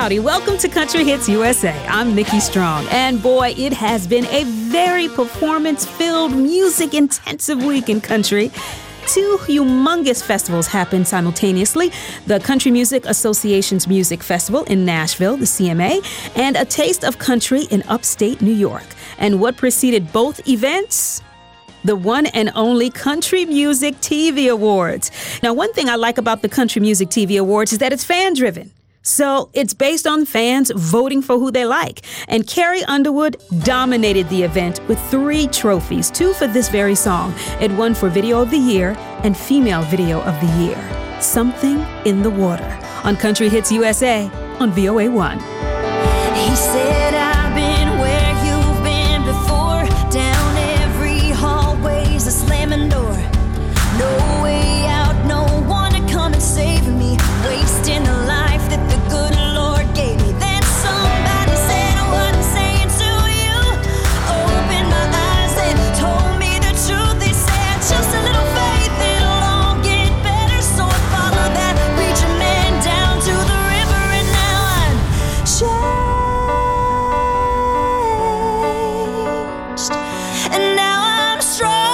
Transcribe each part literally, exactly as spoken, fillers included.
howdy. Welcome to Country Hits U S A. I'm Nikki Strong. And boy, it has been a very performance-filled, music-intensive week in country. Two humongous festivals happened simultaneously. The Country Music Association's Music Festival in Nashville, the C M A, and A Taste of Country in upstate New York. And what preceded both events? The one and only Country Music T V Awards. Now, one thing I like about the Country Music T V Awards is that it's fan-driven. So it's based on fans voting for who they like. And Carrie Underwood dominated the event with three trophies, two for this very song, and one for Video of the Year and Female Video of the Year. Something in the Water on Country Hits U S A on V O A one. He said, I've been where you've been before, down every hallway's a slamming door. No way out, no one to come and save me, wasting the life that the good Lord gave me. Then somebody said what I'm saying to you, opened my eyes and told me the truth. They said just a little faith, it'll all get better. So I followed that preacher man down to the river, and now I'm changed, and now I'm strong.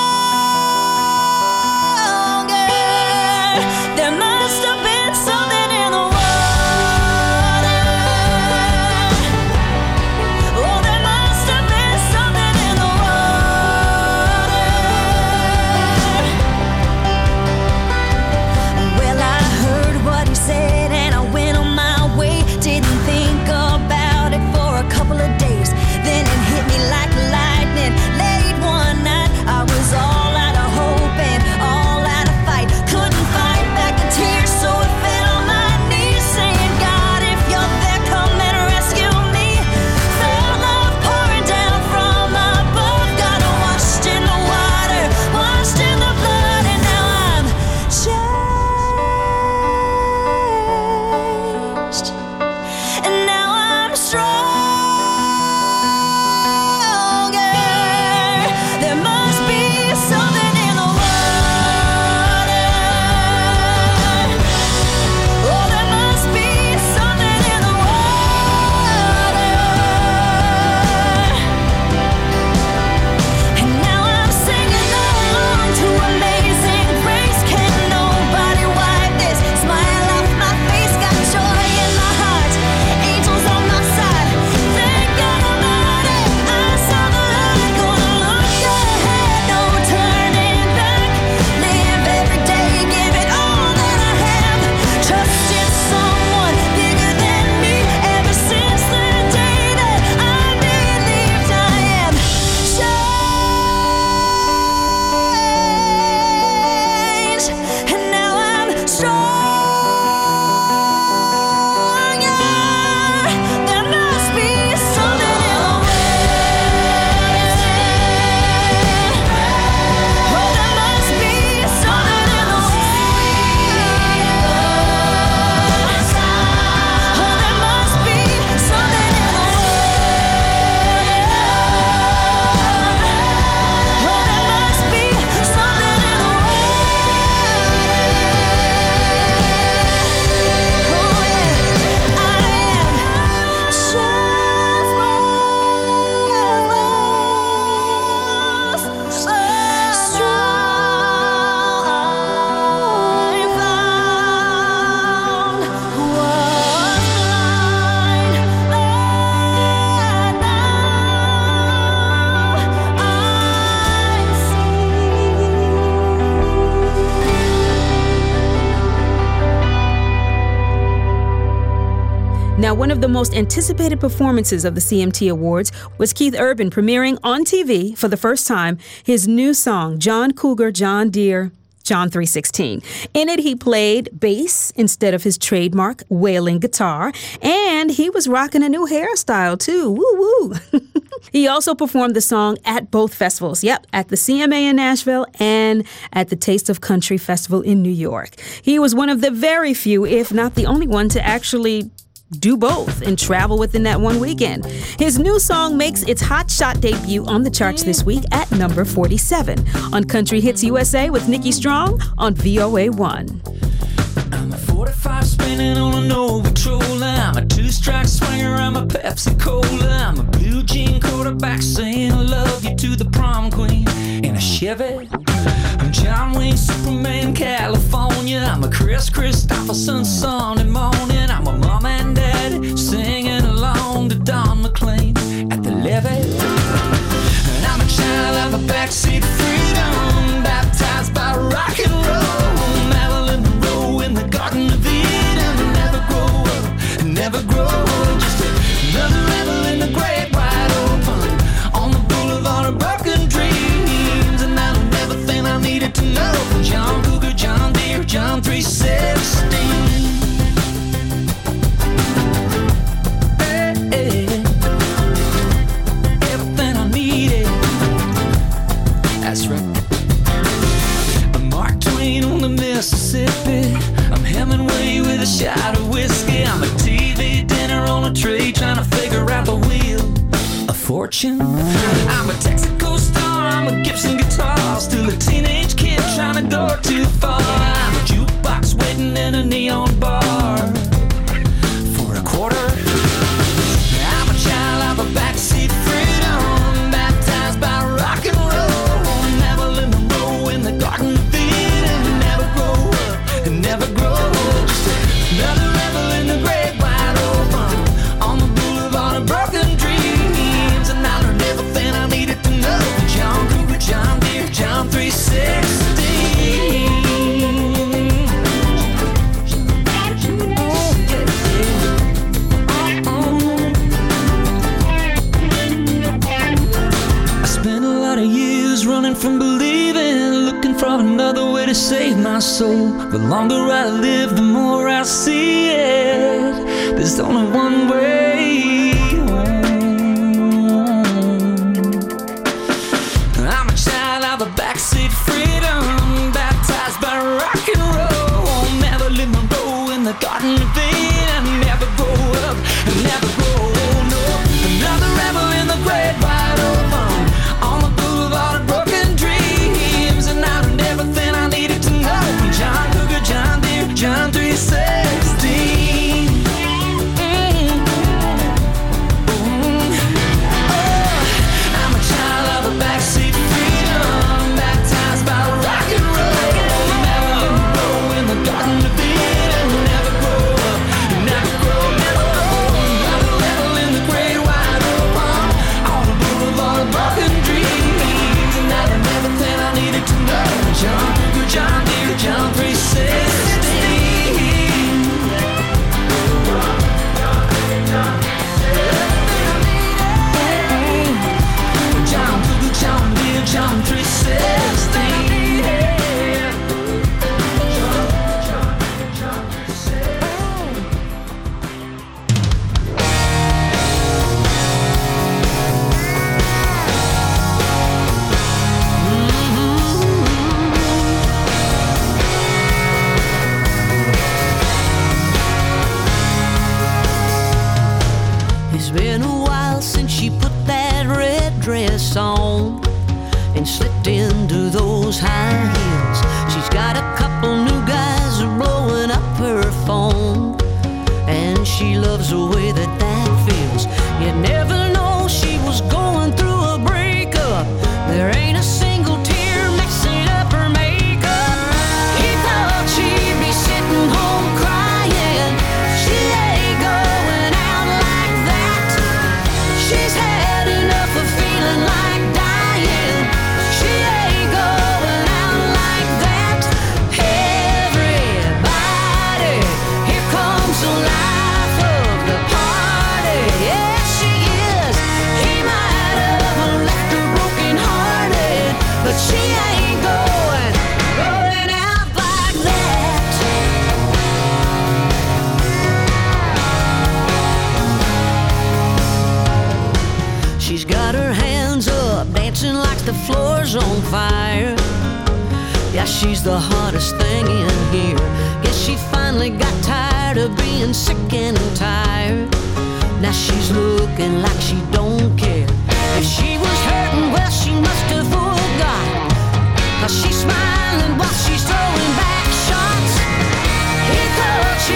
Now, one of the most anticipated performances of the C M T Awards was Keith Urban premiering on T V for the first time his new song, John Cougar, John Deere, John three sixteen. In it, he played bass instead of his trademark wailing guitar, and he was rocking a new hairstyle, too. Woo-woo! He also performed the song at both festivals. Yep, at the C M A in Nashville and at the Taste of Country Festival in New York. He was one of the very few, if not the only one, to actually do both and travel within that one weekend. His new song makes its hot shot debut on the charts this week at number forty-seven on Country Hits U S A with Nikki Strong on V O A one. I'm a forty-five spinning on an old patrol. I'm a two-strike swinger, I'm a Pepsi Cola. I'm a blue jean quarterback saying I love you to the prom queen in a Chevy. I'm John Wayne, Superman, California. I'm a Chris Christopherson Sunday morning. I'm a mom and dad singing along to Don McLean at the levee. And I'm a child of a backseat freedom, baptized by rock and roll. Marilyn Monroe in the Garden of Eden. Never grow up, never grow old. Just another rebel in the great wide open on the boulevard of broken dreams. And I learned everything I needed to know from John Cougar, John Deere, John three sixteen. Hey, hey. Everything I needed. That's right. I'm Mark Twain on the Mississippi. I'm Hemingway with a shot of whiskey. I'm a T V dinner on a tray trying to figure out the wheel of fortune. I'm a Texaco star, I'm a Gibson guitar, still a teenage kid trying to go too far. I'm a jukebox waiting in a neon bar for a quarter. I'm a child of a backseat freedom, baptized by rock and roll. Marilyn Monroe in the Garden of Eden. Never grow up and never grow old. Just another rebel in the great wide open on the boulevard of broken dreams. And I learned everything I needed to know from John Cougar, John Deere, John three sixteen. I spent a lot of years running from believing, looking for another way to save my soul. The longer I live, the more I see it. There's only one way home. I'm a child of a backseat freedom, baptized by rock and roll. Marilyn Monroe in the Garden of Eden. Never grow up, never grow old. No, another rebel in the great wide open on the boulevard of broken dreams. And I learned everything I needed to know from John Cougar, John Deere, John three sixteen. Mm. Mm. Oh, I'm a child of a backseat freedom, baptized by rock and roll. Marilyn Monroe in the Garden of Eden. Never grow up, never grow, never grow. Another rebel in the great wide open on the boulevard of broken dreams. And I learned everything I needed to know. John Cougar, John Deere, John three sixteen. John Cougar, John Deere, John three sixteen. It's been a while since she put that red dress on and slipped into those high heels. She's got a couple new guys blowing up her phone, and she loves the way that that feels. You never know she was going through a breakup. There ain't a single tear mixing up her makeup. He thought she'd be sitting home crying. She ain't going out like that. She's had enough of feeling like dying. She ain't going out like that. Everybody, here comes the life of the party. Yeah, she is. He might have left her broken hearted, but she ain't going, going out like that. She's got her hands up, dancing like the floor's on fire. Yeah, she's the hottest thing in here. Guess she finally got tired of being sick and tired. Now she's looking like she don't care. If she was hurting, well, she must have forgot. 'Cause she's smiling while she's throwing back shots. He thought she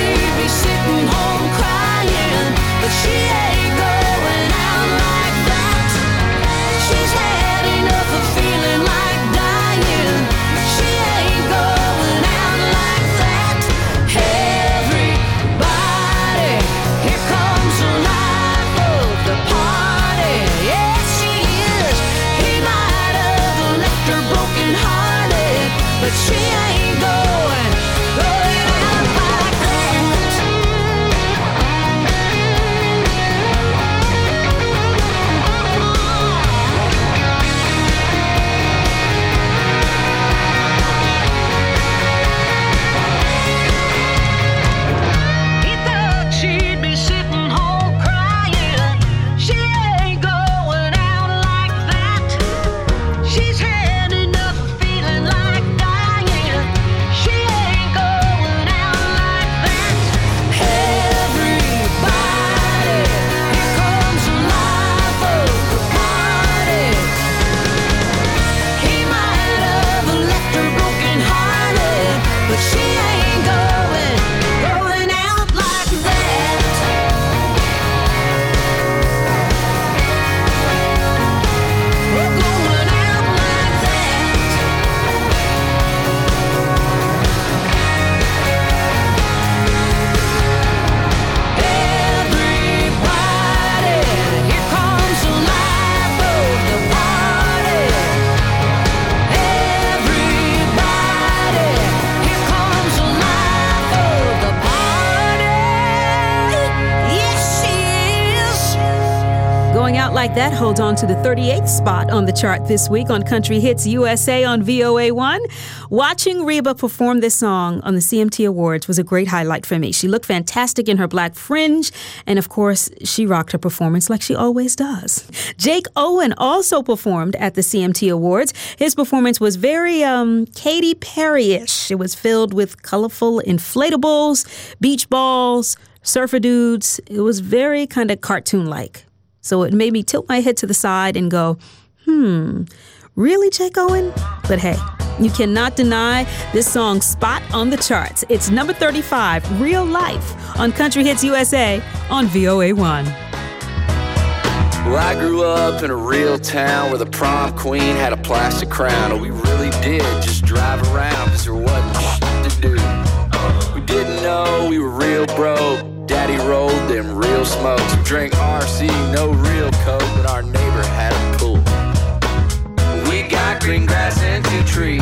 Like That hold on to the thirty-eighth spot on the chart this week on Country Hits U S A on V O A one. Watching Reba perform this song on the C M T Awards was a great highlight for me. She looked fantastic in her black fringe, and of course, she rocked her performance like she always does. Jake Owen also performed at the C M T Awards. His performance was very um, Katy Perry-ish. It was filled with colorful inflatables, beach balls, surfer dudes. It was very kind of cartoon-like. So it made me tilt my head to the side and go, hmm, really, Jake Owen? But hey, you cannot deny this song's spot on the charts. It's number thirty-five, Real Life, on Country Hits U S A on V O A one. Well, I grew up in a real town where the prom queen had a plastic crown, and we really did just drive around because there wasn't shit to do. We didn't know we were real broke. Daddy rolled them real smokes. We drank R C, no real coke, but our neighbor had a pool. We got green grass and two trees,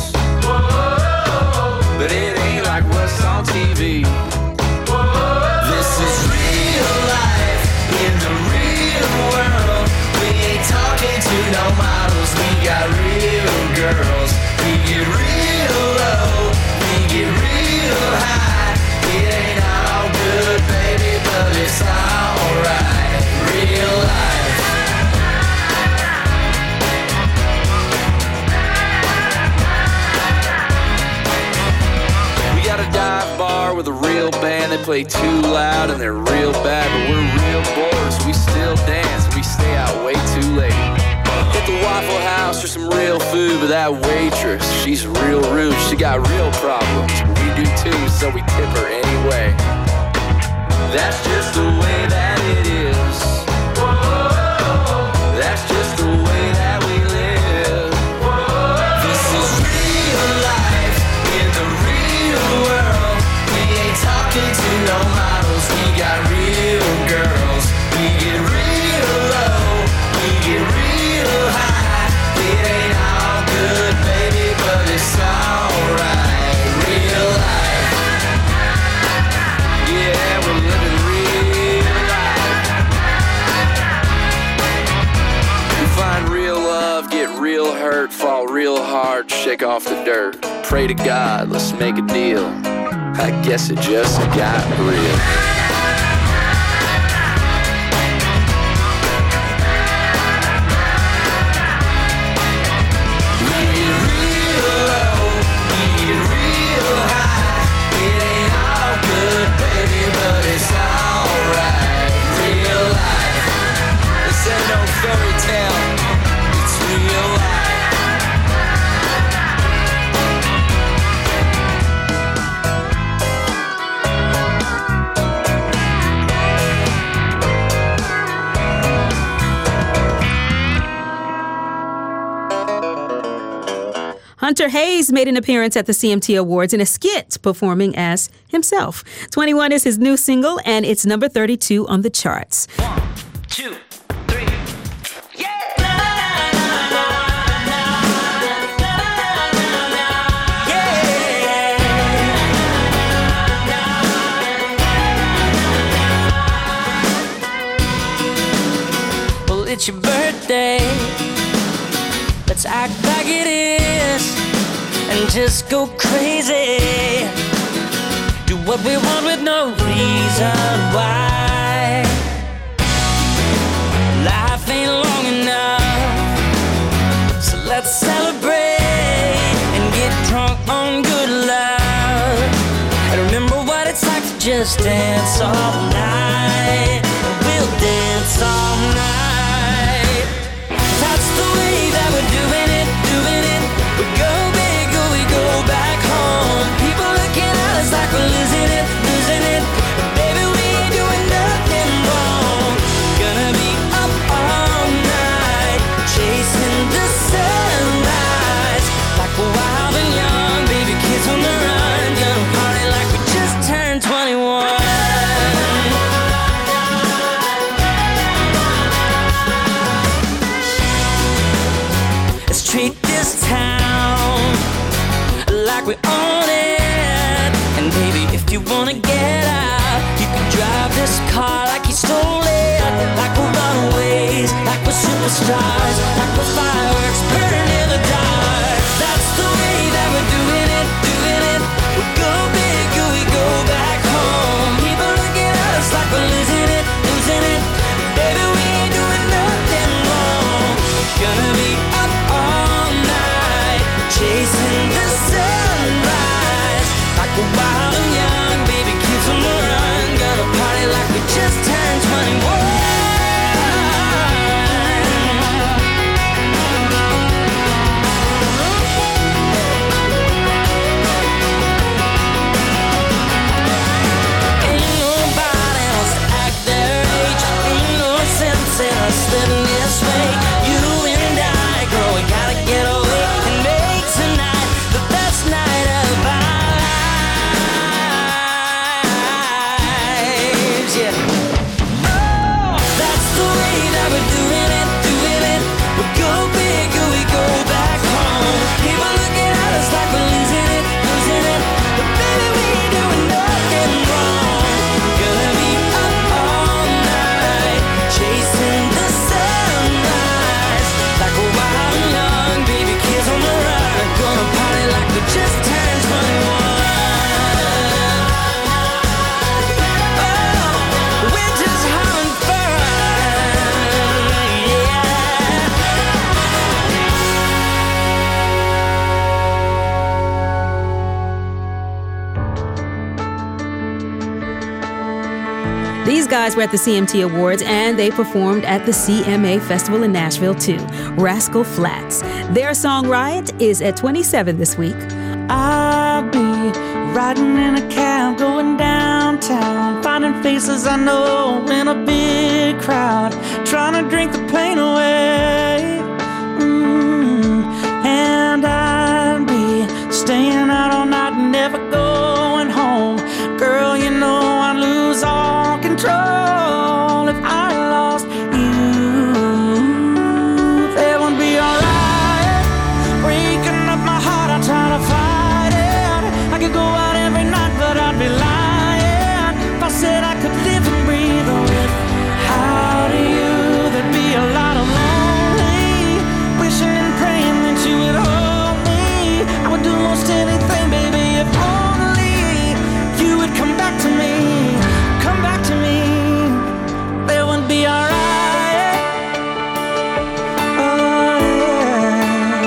but it ain't like what's on T V. This is real life in the real world. We ain't talking to no models. We got real girls. We get real low, we get real high. It ain't all good, baby, but it's alright. Real life. We got a dive bar with a real band. They play too loud and they're real bad, but we're real bored, so we still dance. We stay out way too late. Hit the Waffle House for some real food, but that waitress, she's real rude. She got real problems, we do too, so we tip her anyway. That's just the way that it is. That's just the way that we live. This is real life in the real world. We ain't talking to no models. We got real girls. We get real low. We get real high. It ain't all good, baby, but it's alright. Real life. Yeah, we're living real life. We find real love, get real hurt, fall real hard, shake off the dirt. Pray to God, let's make a deal. I guess it just got real. Fairy tale, it's real life. Hunter Hayes made an appearance at the C M T Awards in a skit performing as himself. twenty-one is his new single, and it's number thirty-two on the charts. One, two. It's your birthday, let's act like it is and just go crazy. Do what we want with no reason why. Life ain't long enough, so let's celebrate and get drunk on good love. And remember what it's like to just dance all night. We'll dance all night. That's the way that we're doing it, doing it. We go big or we go back home. People looking at us like we're losing it, losing it. But baby, we ain't doing nothing wrong. Gonna be up all night, chasing the sunrise. Like we're wild and young, baby, kids on the run. Gonna party like we just turned twenty-one. Treat this town like we own it. And baby, if you wanna get out, you can drive this car like you stole it, like a runaway. blaze, like we're superstars, like we're fireworks burning in the dark. That's the way that we're doing it, doing it. We go big or we go back home. People look at us like we're losing it, losing it. Baby, we ain't doing nothing wrong. Gonna be up all night, chasing the sunrise, like we're wild and young, baby, kids on the run. Gonna party like we just turned twenty-one. Living this way, you and I, girl, we gotta get away and make tonight the best night of our lives, yeah. Oh, that's the way that we're doing it, doing it. We go big or we go back home. People looking at us like we're losing it, losing it. But baby, we ain't doing nothing wrong. We're gonna be up all night, chasing the just turned twenty-one. Oh, winter's having fun, Yeah. These guys were at the C M T Awards and they performed at the C M A Festival in Nashville too. Rascal Flatts. Their song Riot is at twenty-seven this week. I'll be riding in a cab going downtown, finding faces I know in a big crowd, trying to drink the pain away. Mm. And I'll be staying out all night and never going home. Girl, you know I'd lose all control if I lost you. There won't be alright, breaking up my heart, I try to fight. I could go out every night, but I'd be lying if I said I could live and breathe without you. There'd be a lot of lonely, wishing and praying that you would hold me. I would do most anything, baby, if only you would come back to me, come back to me. There would be alright. Oh yeah.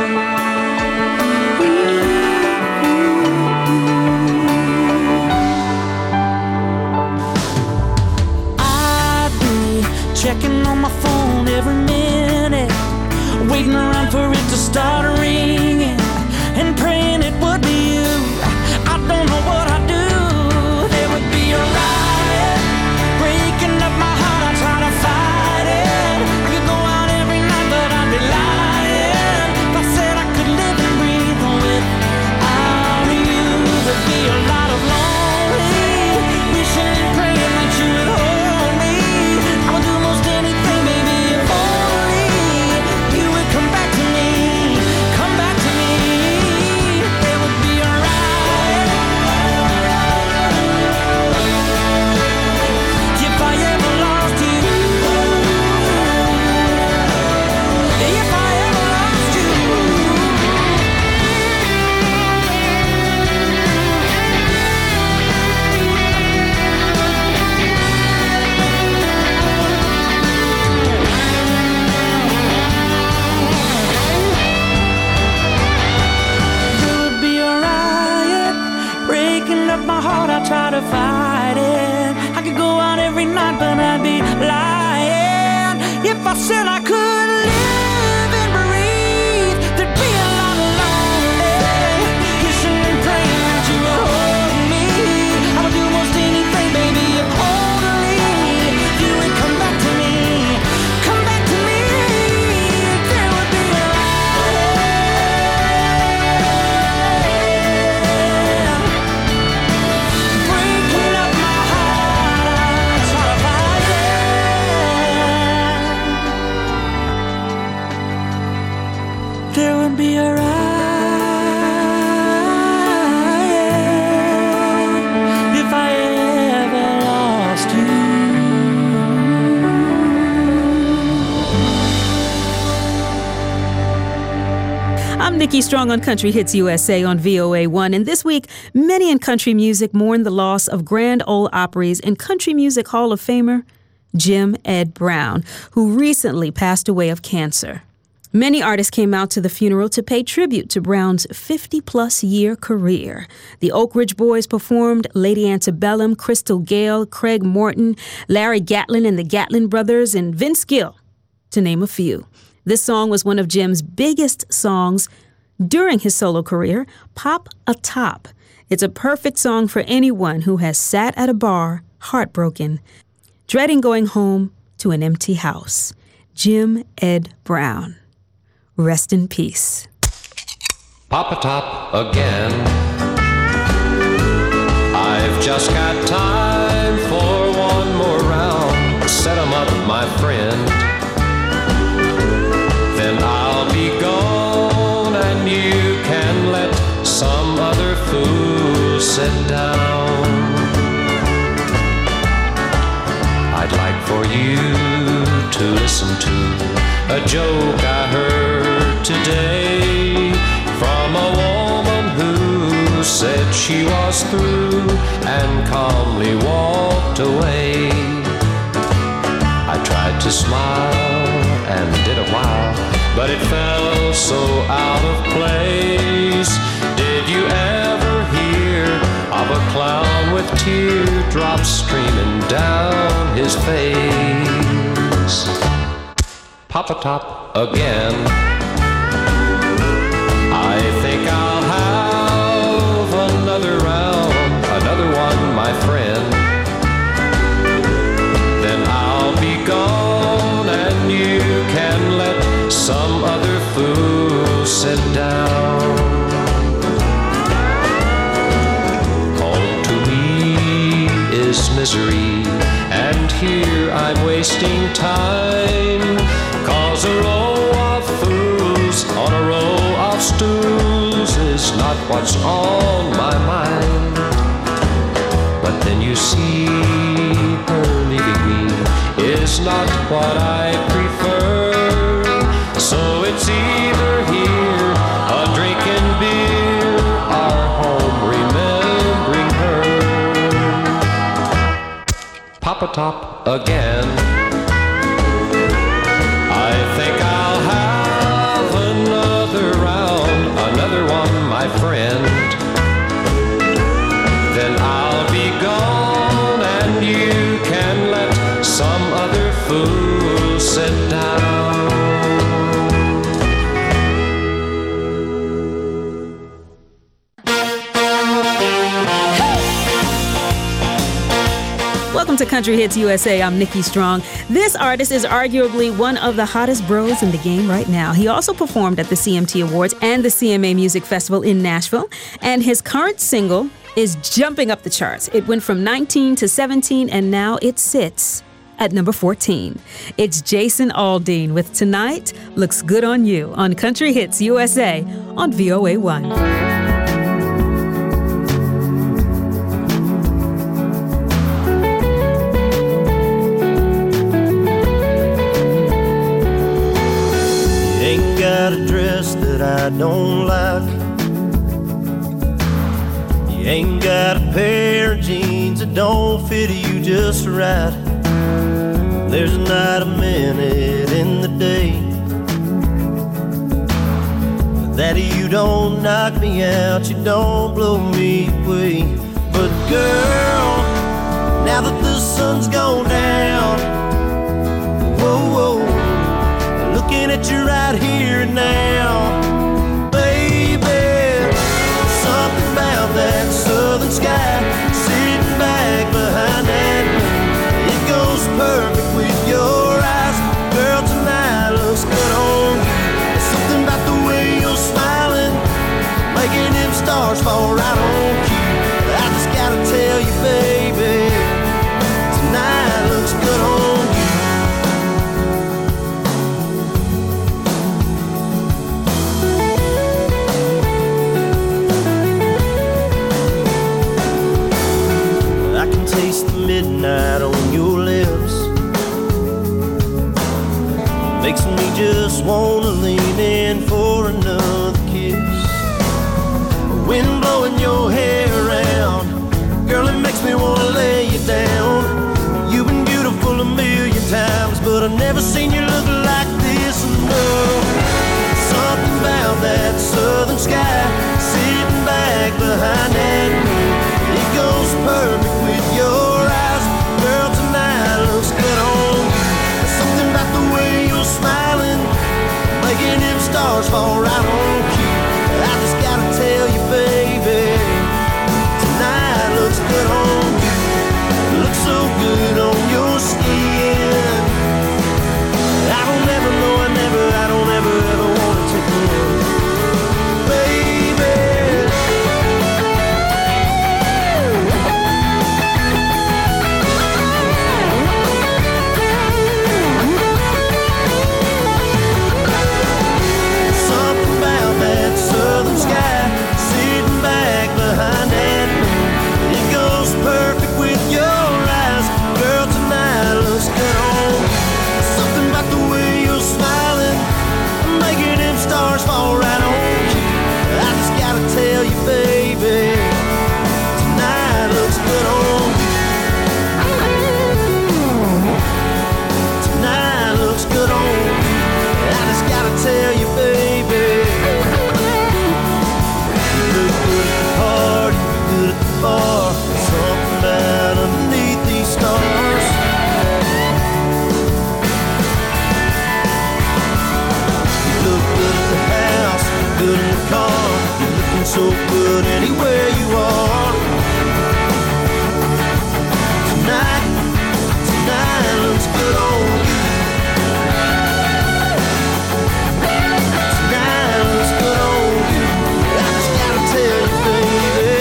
Checking on my phone every minute, waiting around for it to start ringing, and praying it would be you. I don't know what I'd do. There would be a riot, breaking up my heart, I try to fight it. I could go out every night, but I'd be lying if I said I could live and breathe without you. There'd be a lot of lonely, wishing and praying that you would hold me. I would do most anything, baby, if only you would come back to me, come back to me. There would be a riot if I ever lost you, if I ever lost you. There would be a riot, breaking up my heart, I try to fight it. I could go out every night, but I'd be lying if I said I could live and breathe. There'd be a lot of lonely, wishing and praying that you would hold me. I would do most anything, baby, if only you would come back to me, come back to me. There would be a riot, breaking up my heart, I try to fight it. I'm Nikki Strong on Country Hits U S A on V O A one, and this week, many in country music mourn the loss of Grand Ole Opry's and Country Music Hall of Famer Jim Ed Brown, who recently passed away of cancer. Many artists came out to the funeral to pay tribute to Brown's fifty-plus year career. The Oak Ridge Boys performed Lady Antebellum, Crystal Gayle, Craig Morton, Larry Gatlin and the Gatlin Brothers, and Vince Gill, to name a few. This song was one of Jim's biggest songs during his solo career, Pop a Top. It's a perfect song for anyone who has sat at a bar, heartbroken, dreading going home to an empty house. Jim Ed Brown. Rest in peace. Pop a top again. I've just got time for one more round. Set 'em up, my friend. Then I'll be gone and you can let some other fool sit down. I'd like for you to listen to a joke I heard today from a woman who said she was through and calmly walked away. I tried to smile and did a while, but it felt so out of place. Did you ever hear of a clown with teardrops streaming down his face? Pop a top again. I think I'll have another round, another one, my friend. Then I'll be gone and you can let some other fool sit down. Home to me is misery, and here I'm wasting time. Cause a row of fools on a row of stools is not what's on my mind. But then you see, her leaving me is not what I prefer. So it's either here, a drinking beer, or home remembering her. Pop a top again. I think I'll have another round, another one, my friend. Then I'll be gone and you can let some other fool sit down. Welcome to Country Hits U S A. I'm Nikki Strong. This artist is arguably one of the hottest bros in the game right now. He also performed at the C M T Awards and the C M A Music Festival in Nashville, and his current single is jumping up the charts. It went from nineteen to seventeen, and now it sits at number fourteen. It's Jason Aldean with Tonight Looks Good on You on Country Hits U S A on V O A one. A dress that I don't like. You ain't got a pair of jeans that don't fit you just right. There's not a minute in the day that you don't knock me out, you don't blow me away. But girl, now that the sun's gone down, whoa, whoa, looking at you right here and now, baby, something about that southern sky, sitting back behind that moon, it goes perfect with your eyes. Girl, tonight looks good on you. Something about the way you're smiling, making them stars fall right on cue. I just gotta tell you, baby, tonight looks good on you. Taste the midnight on your lips, makes me just wanna lean in for another kiss. wind blowing your hair around. Girl, it makes me wanna lay you down. You've been beautiful a million times, but I've never seen you look like this. No, something about that southern sky sitting back behind that moon. It goes perfect with your eyes. Girl, tonight looks good on you. There's something about the way you're smiling, making them stars fall right on cue. I just gotta tell you, baby, tonight looks good on you. Looks so good on your skin. I don't ever know, I never, I don't ever, ever wanna take a look, baby. Something about that southern sky sitting back behind that moon. It goes perfect with your eyes. Girl, tonight looks good on you. Something about the way you're smiling, making them stars fall right on you. I just gotta tell you, baby, tonight looks good on you. Tonight looks good on you. I just gotta tell you, baby, you look good at the party, you good at the bar. Something about underneath these stars. You look good at the house, good in the car. You're looking so good anywhere you are. Tonight, tonight looks good on you. Tonight looks good on you. I just gotta tell you, baby.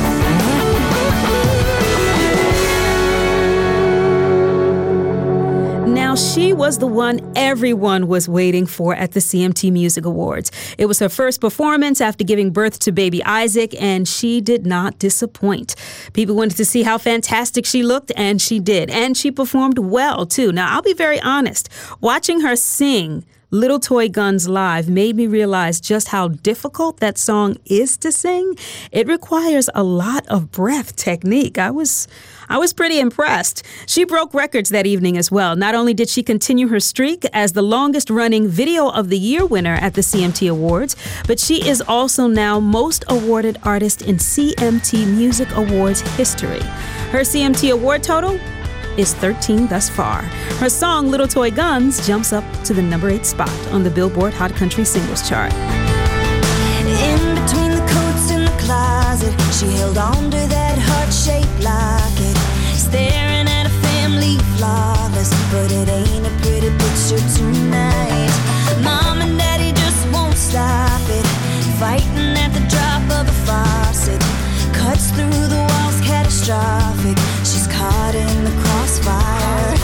Now, she was the one everyone was waiting for at the C M T Music Awards. It was her first performance after giving birth to baby Isaac, and she did not disappoint. People wanted to see how fantastic she looked, and she did. And she performed well, too. Now, I'll be very honest. Watching her sing Little Toy Guns live made me realize just how difficult that song is to sing. It requires a lot of breath technique. I was I was pretty impressed. She broke records that evening as well. Not only did she continue her streak as the longest-running Video of the Year winner at the C M T Awards, but she is also now most awarded artist in C M T Music Awards history. Her C M T award total is thirteen thus far. Her song, Little Toy Guns, jumps up to the number eight spot on the Billboard Hot Country Singles Chart. In between the coats in the closet, she held on to that heart-shaped locket, staring at a family flawless, but it ain't a pretty picture tonight. Mom and Daddy just won't stop it, fighting at the drop of a faucet, cuts through the walls catastrophic. She's caught in the crossfire,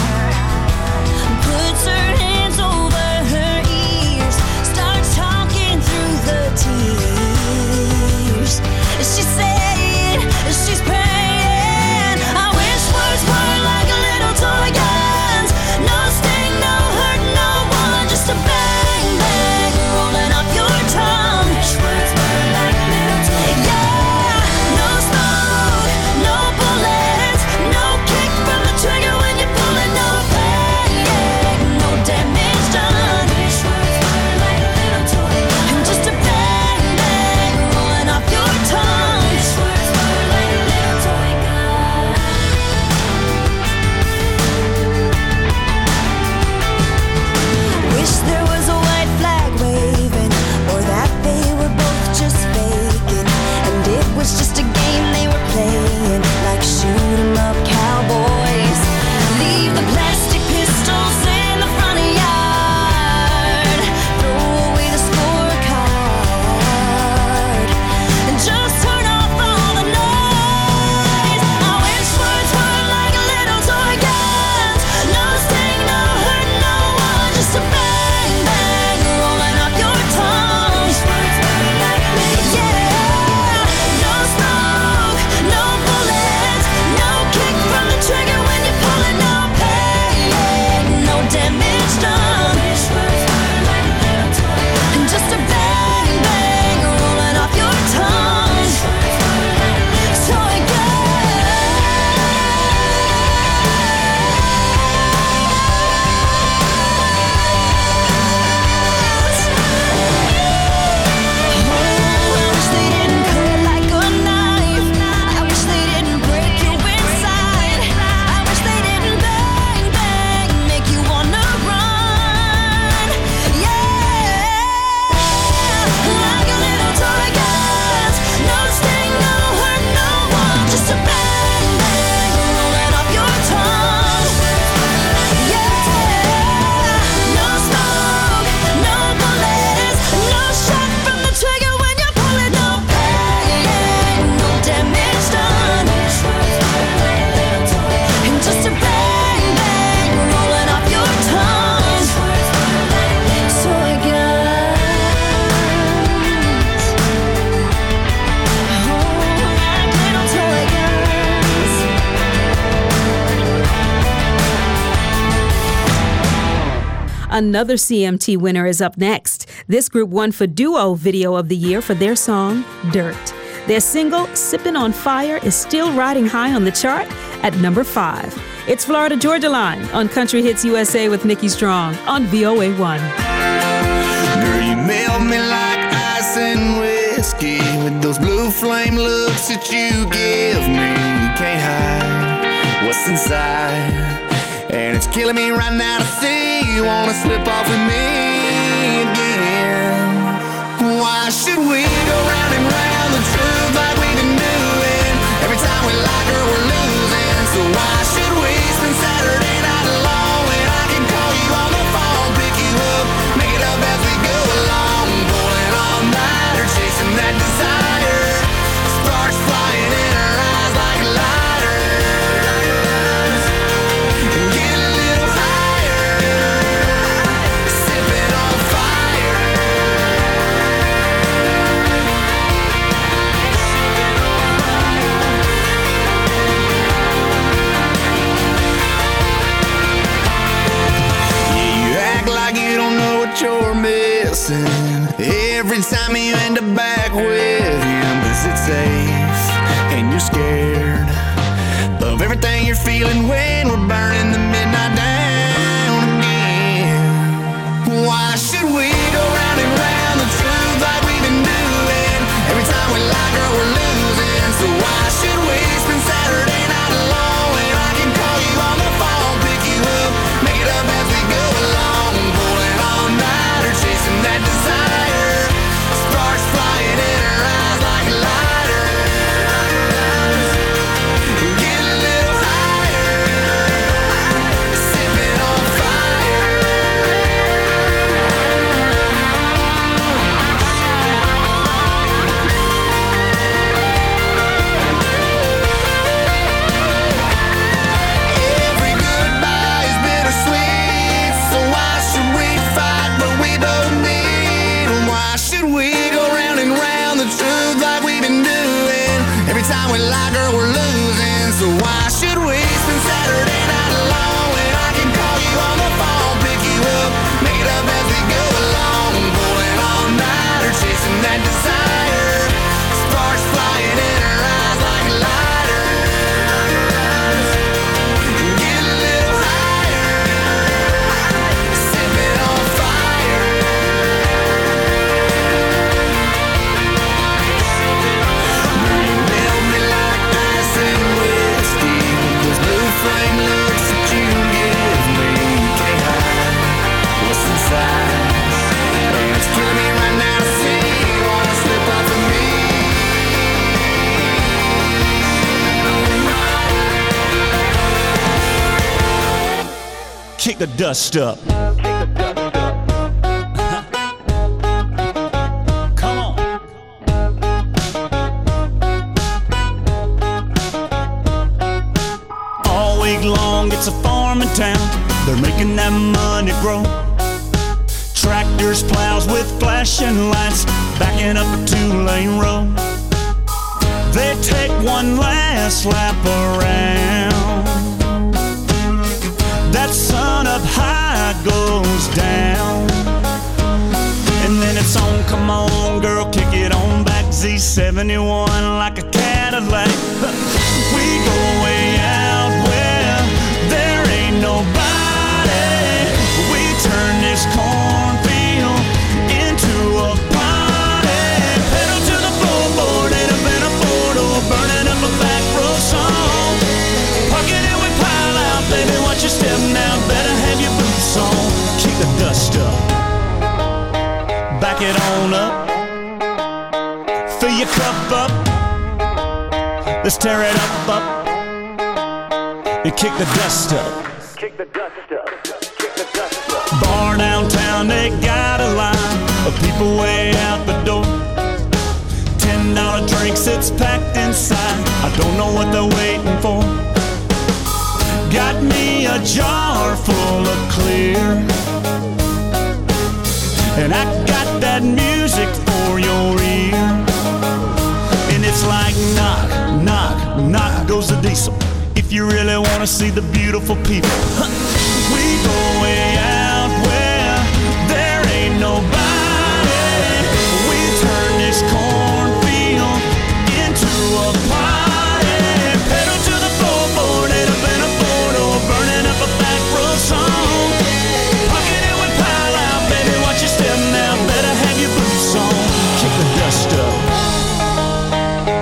puts her hands over her ears, starts talking through the tears. She said, she's praying, I wish words were like a little toy guns. No sting, no hurt, no one, just a bang, bang, rolling off your tongue. Wish words were like little toy guns. Yeah, no smoke, no bullets, no kick from the trigger. Another C M T winner is up next. This group won for Duo Video of the Year for their song, Dirt. Their single, Sippin' on Fire, is still riding high on the chart at number five. It's Florida Georgia Line on Country Hits U S A with Nikki Strong on V O A one. Girl, you melt me like ice and whiskey with those blue flame looks that you give me. You can't hide what's inside, and it's killing me right now to see you wanna slip off with me again. Why should we go round and round the truth like we've been doing? Every time we like her, we're losing. So why should we spend Saturday night alone when I can call you on the phone, pick you up, make it up as we go along, pulling all nighter, chasing that desire, sparks flying in her eyes like lighters. Get a little higher, sipping on fire. You're missing every time you end up back with him, 'cause it's safe and you're scared of everything you're feeling when we're burning the midnight down again. Why should we go round and round the truth like we've been doing? Every time we like her, we're losing. So why should we spend Saturday night alone when I can call you on the phone, pick you up, make it up as we go along, pulling all nighter, chasing that desire, sparks flying in her eyes like lighters. Get a little higher, sipping on fire. Every goodbye is bittersweet, so why should we fight what we both need? Why should we go round and round the truth like we've been doing? Every time we like her, we're losing. So why should we spend Saturday night alone when I can call you on the phone, pick you up, make it up as we go along, pulling all nighter, chasing that desire, sparks flying in her eyes like lighters. Get a little higher, sipping on fire. You melt me like ice and whiskey with those blue flame looks that you give me. You can't hide what's inside, and it's killing me right now to see you wanna slip off of me. Kick the dust up. Come on. All week long, it's a farming town. They're making that money grow. Tractors, plows with flashing lights, backing up a two-lane road. They take one last lap around. That sun up high goes down, and then it's on, come on girl, kick it on back, Z seventy-one like a Cadillac. We go way out where there ain't nobody. We turn this cornfield into a party. Pedal to the floorboard, ain't a been a four-door, burning up a back row song. Parking it, we pile out, baby, watch your step now, better have your boots on. Kick the dust up, back it on up, fill your cup up, let's tear it up, up, and kick the dust up. Kick the dust up. Kick the dust up. Bar downtown, they got a line of people way out the door. Ten dollar drinks, it's packed inside, I don't know what they're waiting for. Got me a jar full of clear, and I got that music for your ear. And it's like knock, knock, knock goes the diesel. If you really wanna see the beautiful people, we go way out where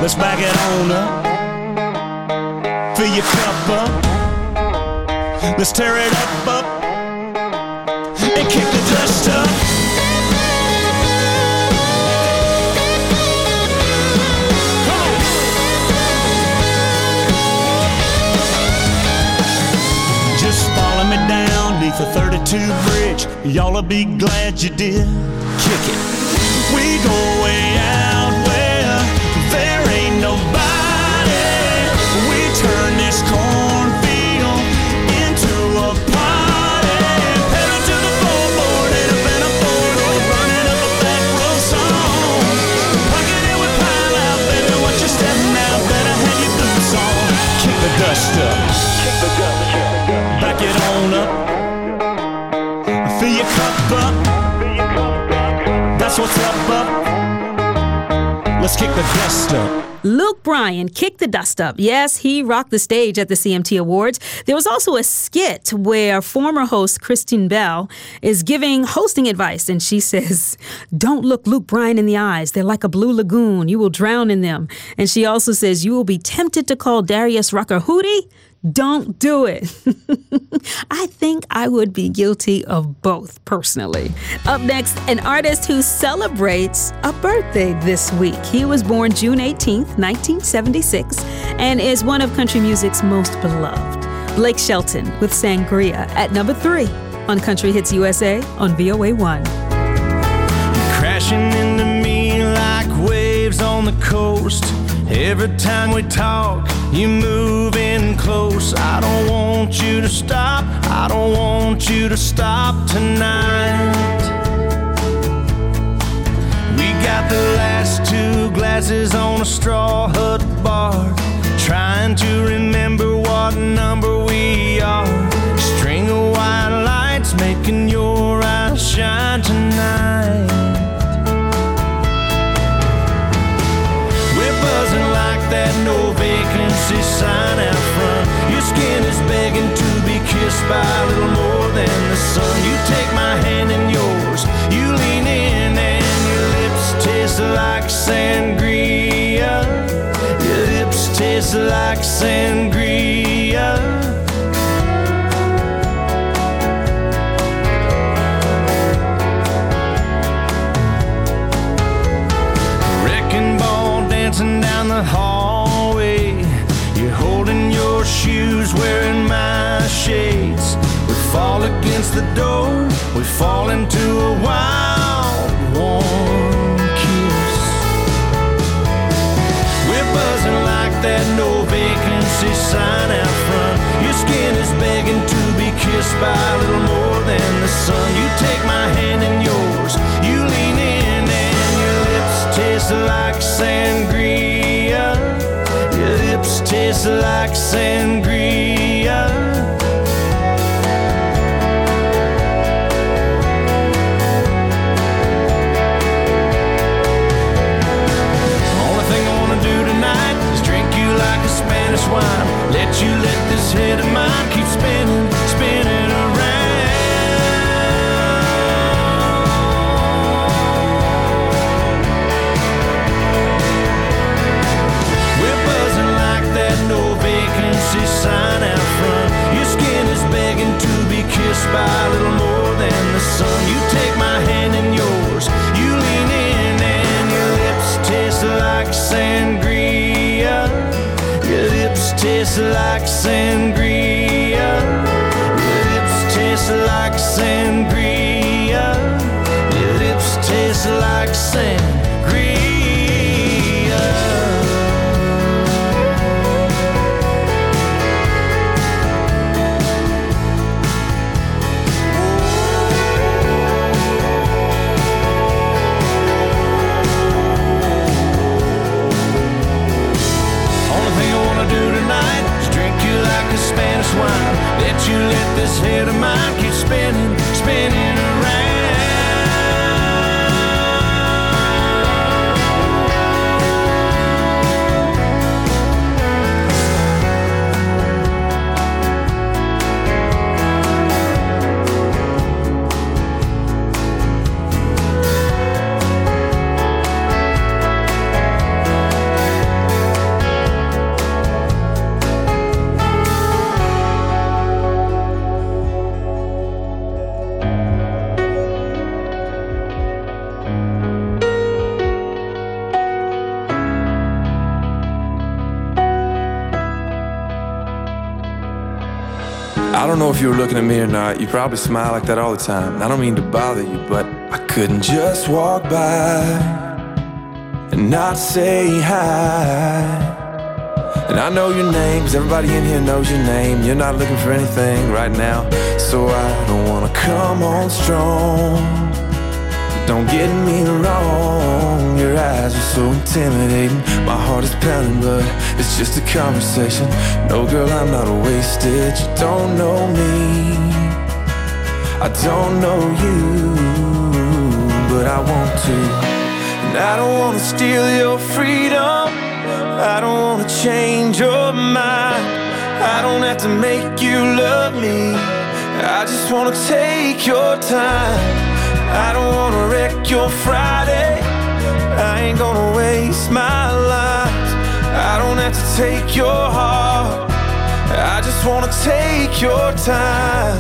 Let's back it on up. Fill your cup up. Let's tear it up, up, and kick the dust up. Just follow me down neath the thirty-two bridge. Y'all'll be glad you did. Kick it. We go way out where there ain't nobody. We turn this cornfield into a party. Pedal to the floorboard, ain't a been a four-door, running up a back road song. Pumpkin it with pile out, baby, watch your step now. Better have your boots on. Kick the dust up. Kick the dust, kick the dust. Back it on up. Fill your cup up. That's what's up, up. Let's kick the dust up. Luke Bryan kicked the dust up. Yes, he rocked the stage at the C M T Awards. There was also a skit where former host Kristen Bell is giving hosting advice, and she says, "Don't look Luke Bryan in the eyes. They're like a blue lagoon. You will drown in them." And she also says, "You will be tempted to call Darius Rucker Hootie. Don't do it." I think I would be guilty of both, personally. Up next, an artist who celebrates a birthday this week. He was born June eighteenth, nineteen seventy-six, and is one of country music's most beloved. Blake Shelton with Sangria at number three on Country Hits U S A on V O A one. You're crashing into me like waves on the coast. Every time we talk, you move in close. I don't want you to stop. I don't want you to stop tonight. We got the last two glasses on a straw hut bar, trying to remember what number we are. String of white lights making your eyes shine tonight. Buzzing like that no vacancy sign out front. Your skin is begging to be kissed by a little more than the sun. You take my hand in yours, you lean in, and your lips taste like sangria. Your lips taste like sangria. Dancing down the hallway, you're holding your shoes, wearing my shades. We fall against the door, we fall into a wild, warm kiss. We're buzzing like that no vacancy sign out front. Your skin is begging to be kissed by a little more than the sun. You take my hand in yours, you lean in, and your lips taste like sangria. Your lips taste like sangria. Only thing I wanna do tonight is drink you like a Spanish wine. Let you let this head of mine keep spinning, spinning around. No vacancy sign out front. Your skin is begging to be kissed by a little more than the sun. You take my hand in yours, you lean in, and your lips taste like sangria. Your lips taste like sangria. Your lips taste like sangria. Your lips taste like sangria. Spanish wine. Let you let this head of mine keep spinning, spinning around. I don't know if you were looking at me or not. You probably smile like that all the time. I don't mean to bother you, but I couldn't just walk by and not say hi. And I know your name, 'cause everybody in here knows your name. You're not looking for anything right now, so I don't wanna come on strong. Don't get me wrong, your eyes are so intimidating. My heart is pounding, but it's just a conversation. No, girl, I'm not wasted. You don't know me, I don't know you, but I want to. And I don't wanna steal your freedom, I don't wanna change your mind. I don't have to make you love me, I just wanna take your time. I don't wanna wreck your Friday, I ain't gonna waste my life. I don't have to take your heart, I just wanna take your time.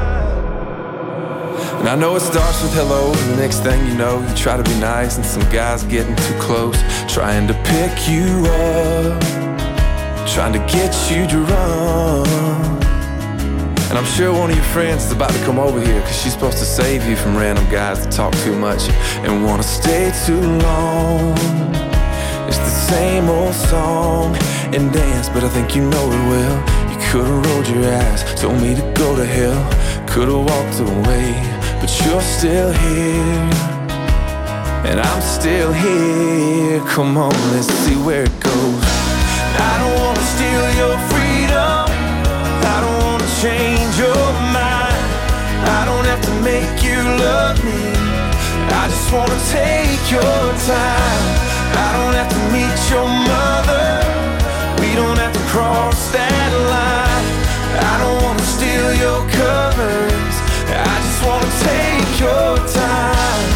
And I know it starts with hello, and the next thing you know, you try to be nice, and some guy's getting too close, trying to pick you up, trying to get you drunk. And I'm sure one of your friends is about to come over here, 'cause she's supposed to save you from random guys that talk too much and wanna stay too long. It's the same old song and dance, but I think you know it well. You could've rolled your eyes, told me to go to hell, could've walked away, but you're still here, and I'm still here. Come on, let's see where it goes. I don't wanna steal your freedom, I don't wanna change your mind. I don't have to make you love me, I just wanna take your time. I don't have to meet your mother, we don't have to cross that line. I don't wanna steal your covers, I just wanna take your time.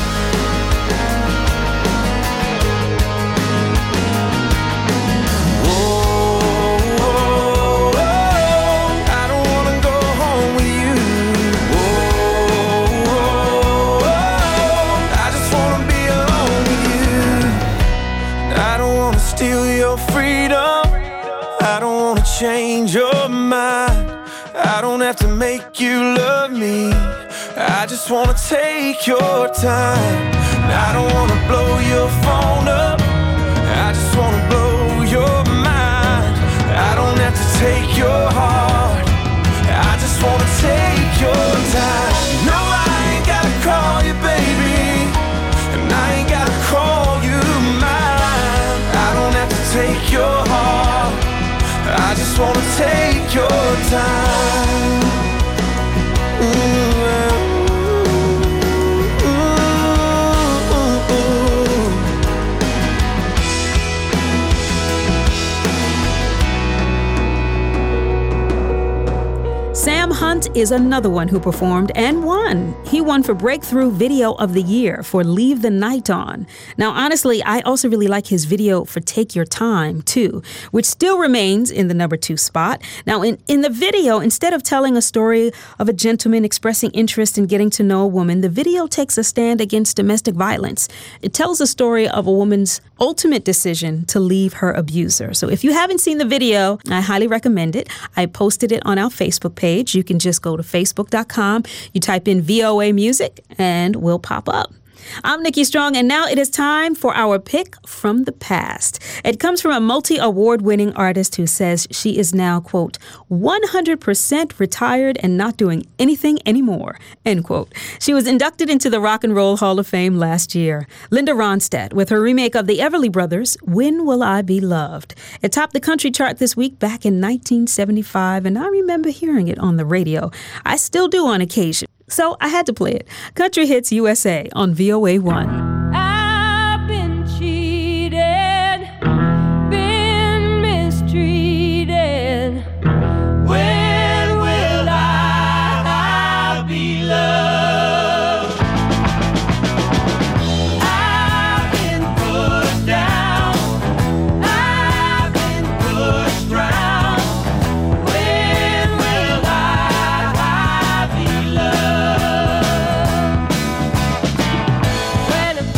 Change your mind, I don't have to make you love me, I just wanna take your time. I don't wanna blow your phone up, I just wanna blow your mind. I don't have to take your heart, I just wanna take your time. No, I ain't gotta call you baby, and I ain't gotta call you mine. I don't have to take your heart, I just wanna take your time. Ooh, ooh, ooh. Sam Hunt is another one who performed and won. He won for Breakthrough Video of the Year for Leave the Night On. Now, honestly, I also really like his video for Take Your Time, too, which still remains in the number two spot. Now, in, in the video, instead of telling a story of a gentleman expressing interest in getting to know a woman, the video takes a stand against domestic violence. It tells the story of a woman's ultimate decision to leave her abuser. So if you haven't seen the video, I highly recommend it. I posted it on our Facebook page. You can just go to facebook dot com, you type in V O A Music, and we'll pop up. I'm Nikki Strong, and now it is time for our pick from the past. It comes from a multi-award-winning artist who says she is now, quote, one hundred percent retired and not doing anything anymore, end quote. She was inducted into the Rock and Roll Hall of Fame last year. Linda Ronstadt, with her remake of the Everly Brothers, When Will I Be Loved? It topped the country chart this week back in nineteen seventy-five, and I remember hearing it on the radio. I still do on occasion. So I had to play it. Country Hits U S A on V O A one. I've been cheated, been mistreated. When will I be loved? I've been put down, I've been pushed round. When will I be loved? When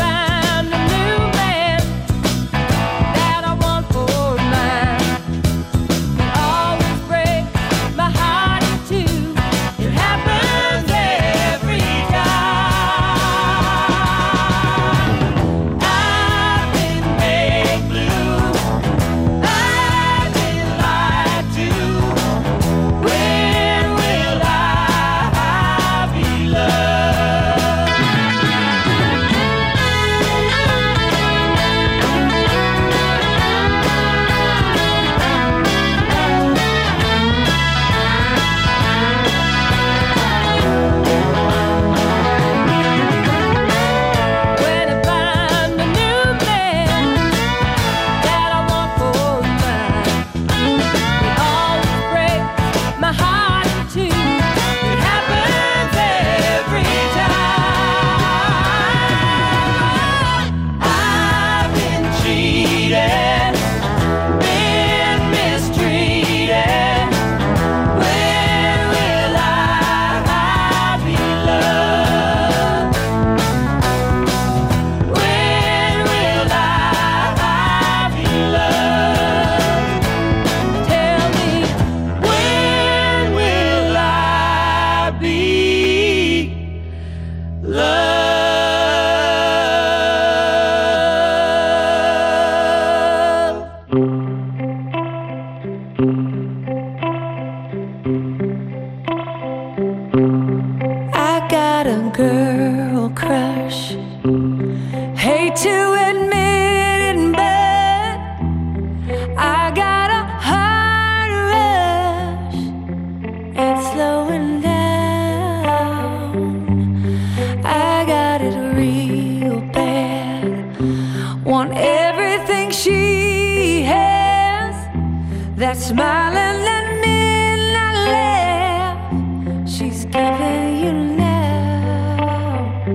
that smiling at midnight laugh she's giving you now.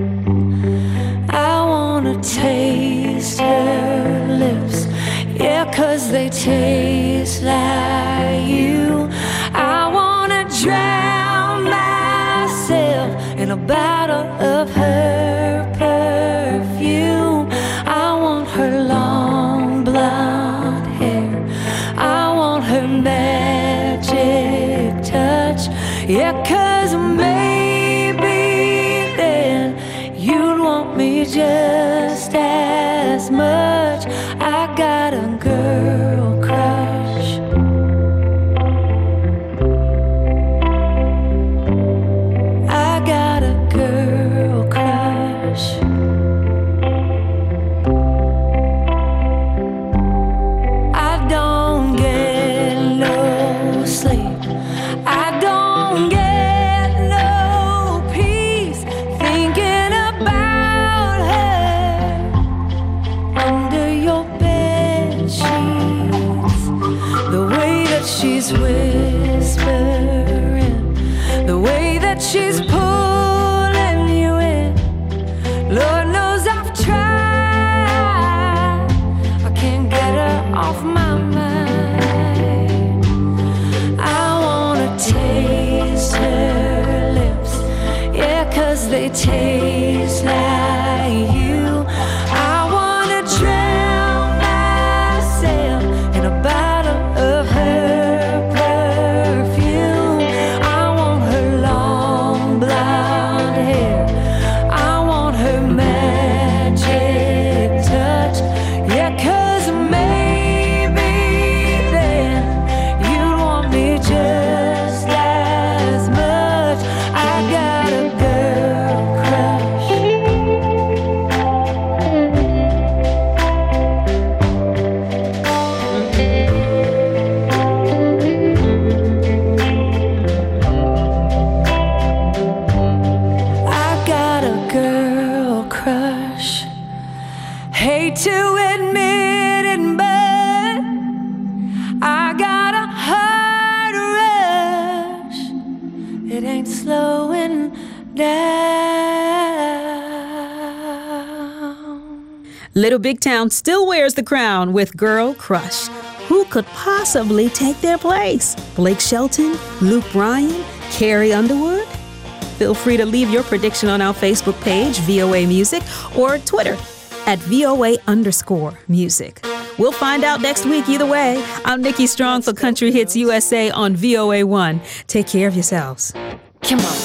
I wanna taste her lips, yeah, 'cause they taste like you. I wanna drown myself in a bottle of her perfume. I want her long blonde hair, I want her magic touch, yeah, 'cause maybe then you'd want me just as much. I got a girl crush. I got a girl crush. I don't get no sleep, I don't get no peace thinking about her under your bed sheets. The way that she's whispering, the way that she's pulling you in, Lord knows I've tried, I can't get her off my mind. I wanna taste her lips, yeah, 'cause they taste like you. I wanna drown myself in a bottle of her perfume. I want her long blonde hair, I want her magic touch, yeah, 'cause maybe then you'd want me just as much. I got a girl crush. I got a girl crush. Hate to admit it, but I got a heart rush. It ain't slowing down. Little Big Town still wears the crown with Girl Crush. Who could possibly take their place? Blake Shelton? Luke Bryan? Carrie Underwood? Feel free to leave your prediction on our Facebook page, V O A Music, or Twitter at V O A underscore music. We'll find out next week either way. I'm Nikki Strong for Country Hits U S A on V O A one. Take care of yourselves. Come on.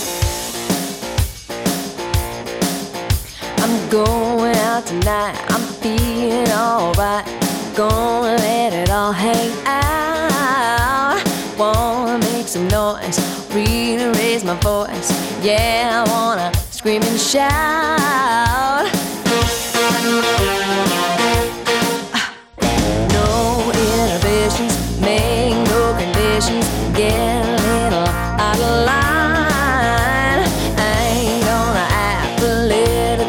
I'm going out tonight, I'm feeling alright. Gonna let it all hang out. Wanna make some noise, really raise my voice. Yeah, I wanna scream and shout. No inhibitions, make no conditions. Get a little out of line. I ain't gonna act a little.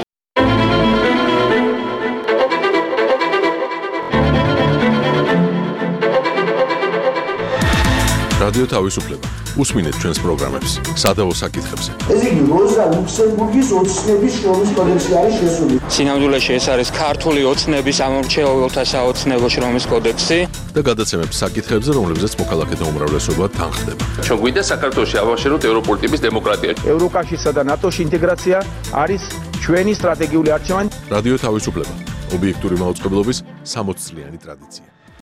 რადიო თავისუფლება. უსმინეთ ჩვენს პროგრამებს სადავო საკითხებზე. ეს იგი როზა ლუქსემბურგის ოცნების შრომის კოდექსში არის შესული. სინამდვილეში ეს არის ქართული ოცნების ამორჩეულთა საოცნებო შრომის კოდექსი და გადაცემებს საკითხებზე, რომლებზეც მოქალაქეთა უმრავლესობა თანხდება. ჩვენ გვინდა საქართველოში ავაშენოთ ევროპული ტიპის დემოკრატია. ევროკავშირსა და ნატოს ინტეგრაცია არის ჩვენი სტრატეგიული არჩევანი. რადიო თავისუფლება. ობიექტური მაუწყებლობის სამოცწლიანი ტრადიცია.